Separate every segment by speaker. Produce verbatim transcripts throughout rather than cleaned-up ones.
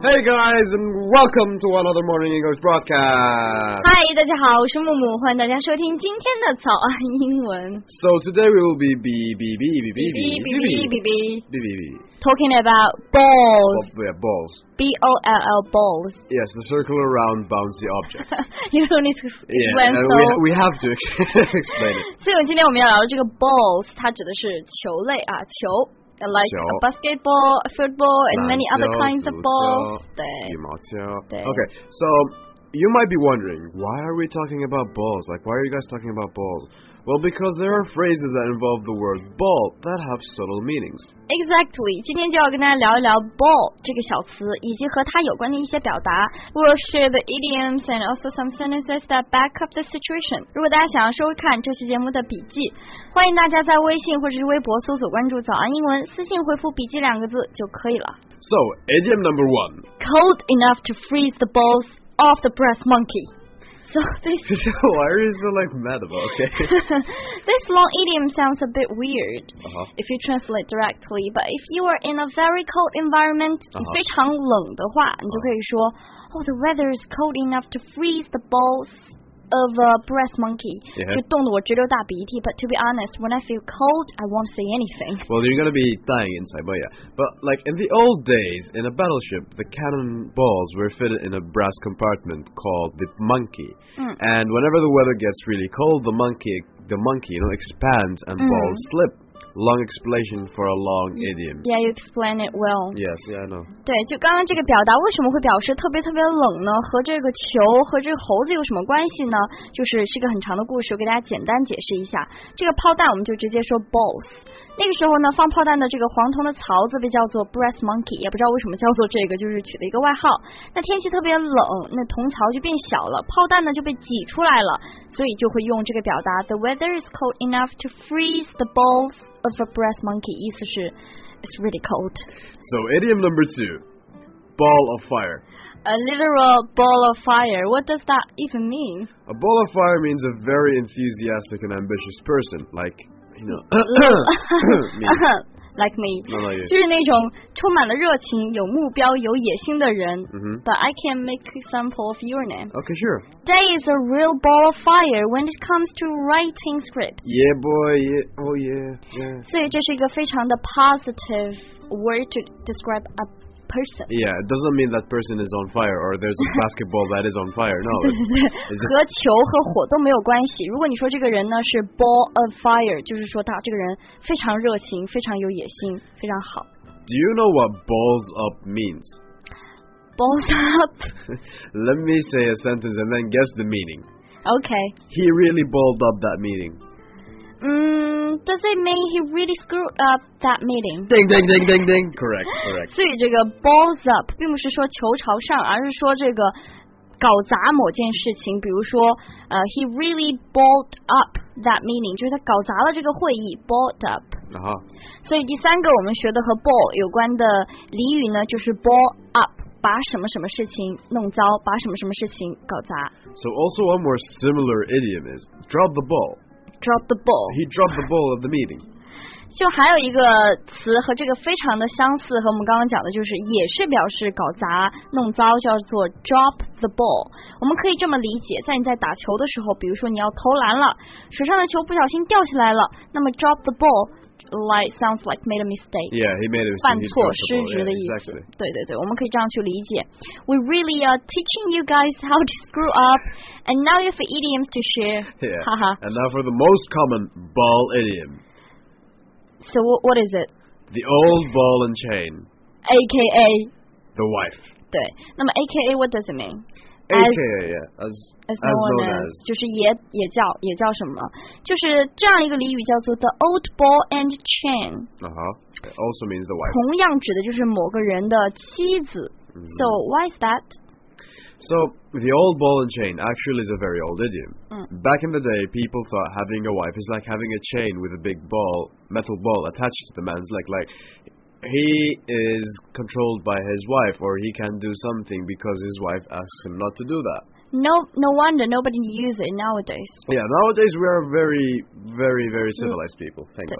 Speaker 1: Hey guys, and welcome to another Morning English broadcast.
Speaker 2: Hi, 大家好，我是木木，欢迎大家收听今天的早安英文。
Speaker 1: So today we will be b b b b b b
Speaker 2: b b b b
Speaker 1: b b
Speaker 2: talking about balls.
Speaker 1: Oh, yeah, balls.
Speaker 2: B O L L balls.
Speaker 1: Yes, the circular round bouncy object.
Speaker 2: You don't need to explain
Speaker 1: yeah,
Speaker 2: so.
Speaker 1: We, we have to explain it.
Speaker 2: 所以今天我们要聊的这个 balls， 它指的是球类啊，球。Like a basketball, football, and many other kinds of balls. 对，
Speaker 1: 羽毛球。
Speaker 2: 对。
Speaker 1: Okay, so you might be wondering, why are we talking about balls? Like, why are you guys talking about balls? Well, because there are phrases that involve the word ball that have subtle meanings.
Speaker 2: Exactly. 今天就要跟大家聊一聊 ball 这个小词，以及和它有关的一些表达。We'll share the idioms and also some sentences that back up the situation. 如果大家想要收看这期节目的笔记，欢迎大家在微信或者是微博搜索关注早安英文，私信回复笔记两个字就可以了。
Speaker 1: So, idiom number one.
Speaker 2: Cold enough to freeze the balls off the brass monkey. So this
Speaker 1: Why are you so like mad about it?
Speaker 2: This long idiom sounds a bit weird
Speaker 1: uh-huh.
Speaker 2: if you translate directly, but if you are in a very cold environment,
Speaker 1: uh-huh.
Speaker 2: 非常冷的话，你就可以说 Oh, the weather is cold enough to freeze the balls of a brass monkey. 就冻得我直流大鼻涕 But to be honest, when I feel cold, I won't say anything.
Speaker 1: Well, you're gonna be dying inside, but yeah. But like in the old days, in a battleship, the cannon balls were fitted in a brass compartment called the monkey.
Speaker 2: Mm.
Speaker 1: And whenever the weather gets really cold, the monkey, the monkey, you know, expands and
Speaker 2: mm.
Speaker 1: balls slip. Long explanation for a long idiom.
Speaker 2: Yeah, you explain it well.
Speaker 1: Yes, yeah, I know.
Speaker 2: 对，就刚刚这个表达为什么会表示特别特别冷呢？和这个球和这个猴子有什么关系呢？就是是一个很长的故事，我给大家简单解释一下。这个炮弹我们就直接说 balls。那个时候呢，放炮弹的这个黄铜的槽子被叫做 brass monkey， 也不知道为什么叫做这个，就是取的一个外号。那天气特别冷，那铜槽就变小了，炮弹呢就被挤出来了，所以就会用这个表达 The weather is cold enough to freeze the balls of a brass monkey， 意思是 It's really cold.
Speaker 1: So idiom number two, ball of fire.
Speaker 2: A literal ball of fire. What does that even mean?
Speaker 1: A ball of fire means a very enthusiastic and ambitious person, like, you know, me.
Speaker 2: Like me.
Speaker 1: Not like you.
Speaker 2: 就是那种充满了热情、有目标、有野心的人。
Speaker 1: Mm-hmm.
Speaker 2: But I can make example of your name.
Speaker 1: Okay, sure.
Speaker 2: Day is a real ball of fire when it comes to writing script.
Speaker 1: Yeah, boy. Yeah. Oh, yeah. Yeah.
Speaker 2: 所以这是一个非常的 positive word to describe a person.
Speaker 1: Yeah, it doesn't mean that person is on fire or there's a basketball that is on fire. No. It, it's just...
Speaker 2: 和球和火都没有关系。如果你说这个人呢是 ball of fire， 就是说他这个人非常热情，非常有野心，非常好。
Speaker 1: Do you know what balls up means?
Speaker 2: Balls up?
Speaker 1: Let me say a sentence and then guess the meaning.
Speaker 2: Okay.
Speaker 1: He really balled up that meeting.
Speaker 2: Mm, does it mean he really screwed up that meeting?
Speaker 1: Ding, ding, ding, ding, ding. Correct, correct.
Speaker 2: 所以这个 balls up 并不是说球朝上，而是说这个搞砸某件事情。比如说，呃、uh, ，he really balled up that meeting， 就是他搞砸了这个会议 ，balled up。
Speaker 1: 啊哈。
Speaker 2: 所以第三个我们学的和 ball 有关的俚语呢，就是 ball up， 把什么什么事情弄糟，把什么什么事情搞砸。
Speaker 1: So also one more similar idiom is drop the ball.Drop
Speaker 2: the ball.
Speaker 1: He dropped the ball of the meeting.
Speaker 2: 就还有一个词和这个非常的相似，和我们刚刚讲的就是也是表示搞砸弄糟，叫做 drop the ball。 我们可以这么理解，在你在打球的时候，比如说你要投篮了，手上的球不小心掉下来了，那么 drop the ball like sounds like made a mistake.
Speaker 1: Yeah, he made a mistake.
Speaker 2: 犯错失职的意思。
Speaker 1: Yeah, exactly.
Speaker 2: 对对对，我们可以这样去理解。We really are teaching you guys how to screw up, and now you have idioms to share.
Speaker 1: Yeah.
Speaker 2: Haha.
Speaker 1: And now for the most common ball idiom.
Speaker 2: So what, what is it?
Speaker 1: The old ball and chain.
Speaker 2: A K A
Speaker 1: the wife.
Speaker 2: 对，那么 A K A what does it mean?
Speaker 1: A K A, yeah, as
Speaker 2: as,
Speaker 1: as
Speaker 2: known
Speaker 1: known
Speaker 2: as,
Speaker 1: as.
Speaker 2: 就是也也叫也叫什么？就是这样一个俚语叫做 the old ball and chain.
Speaker 1: Uh-huh. It also means the wife.
Speaker 2: 同样指的就是某个人的妻子。Mm-hmm. So why is that?
Speaker 1: So, the old ball and chain actually is a very old idiom. Mm. Back in the day, people thought having a wife is like having a chain with a big ball, metal ball attached to the man's leg. Like, he is controlled by his wife, or he can do something because his wife asks him not to do that.
Speaker 2: No, no wonder nobody uses it nowadays.
Speaker 1: Yeah, nowadays we are very, very, very civilized people, thank God.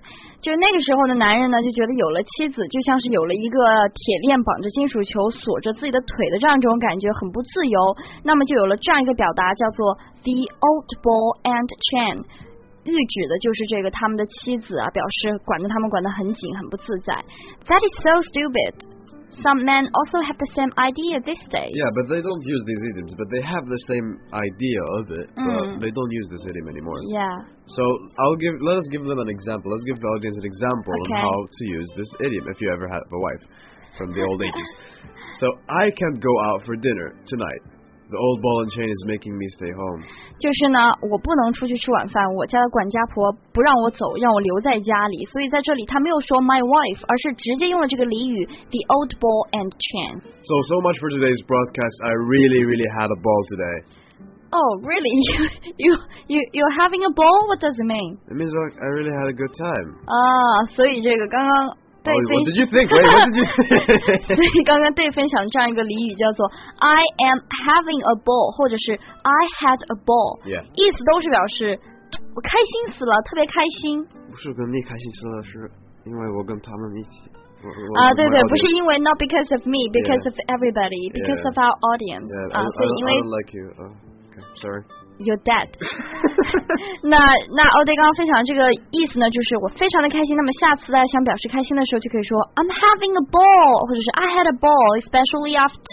Speaker 2: 就那个时候的男人呢，就觉得有了妻子就像是有了一个铁链绑着金属球锁着自己的腿的这样一种感觉，很不自由。那么就有了这样一个表达，叫做 the old ball and chain， 喻指的就是这个他们的妻子啊，表示管着他们管得很紧，很不自在。That is so stupid.Some men also have the same idea these days.
Speaker 1: Yeah, but they don't use these idioms, but they have the same idea of it, but
Speaker 2: mm.
Speaker 1: they don't use this idiom anymore.
Speaker 2: Yeah.
Speaker 1: So I'll give, let us give them an example. Let's give the audience an example
Speaker 2: okay.
Speaker 1: on how to use this idiom if you ever had a wife from the old ages. So I can't go out for dinner tonight.The old ball and chain is making me stay home.
Speaker 2: 就是呢，我不能出去吃晚饭，我家的管家婆不让我走，让我留在家里。所以在这里他没有说 my wife， 而是直接用了这个俚语 the old ball and chain.
Speaker 1: So so much for today's broadcast. I really really had a ball today.
Speaker 2: Oh really? you you you're having a ball? What does it mean?
Speaker 1: It means like I really had a good time.
Speaker 2: 啊，所以这个刚刚。
Speaker 1: Oh, what did you think? Wait, what did you think?
Speaker 2: 所以刚刚对分享这样一个俚语叫做 I am having a ball 或者是 I had a ball，
Speaker 1: yeah.
Speaker 2: 意思都是表示我开心死了，特别开心。
Speaker 1: 不是跟你开心死了，是因为我跟他们一起。
Speaker 2: 啊，对对，不是因为 not because of me, because yeah. of everybody, because
Speaker 1: yeah.
Speaker 2: of our audience.
Speaker 1: Yeah,
Speaker 2: 啊，
Speaker 1: I,
Speaker 2: 所以因为
Speaker 1: I don't like you. Oh, okay, sorry.You're
Speaker 2: dead 那那奥迪刚刚分享的这个意思呢，就是我非常的开心。那么下次大家想表示开心的时候，就可以说 I'm having a ball， 或者是 I had a ball, especially after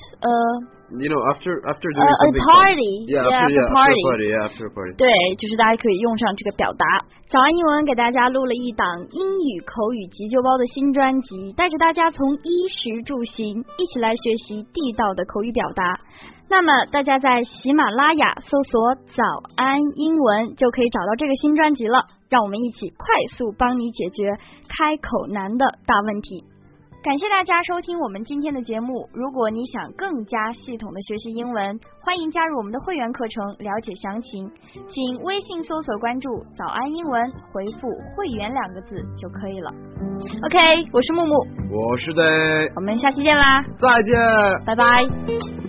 Speaker 2: uh
Speaker 1: you know after after doing
Speaker 2: uh,
Speaker 1: something
Speaker 2: a party
Speaker 1: yeah,
Speaker 2: yeah,
Speaker 1: after, yeah,
Speaker 2: after party
Speaker 1: after a party yeah after a party
Speaker 2: 对，就是大家可以用上这个表达。早安英文给大家录了一档英语口语急救包的新专辑，带着大家从衣食住行一起来学习地道的口语表达。那么大家在喜马拉雅搜索早安英文就可以找到这个新专辑了，让我们一起快速帮你解决开口难的大问题。感谢大家收听我们今天的节目，如果你想更加系统的学习英文，欢迎加入我们的会员课程，了解详情请微信搜索关注早安英文，回复会员两个字就可以了。 OK， 我是木木，
Speaker 1: 我是的，
Speaker 2: 我们下期见啦，
Speaker 1: 再见，
Speaker 2: 拜拜。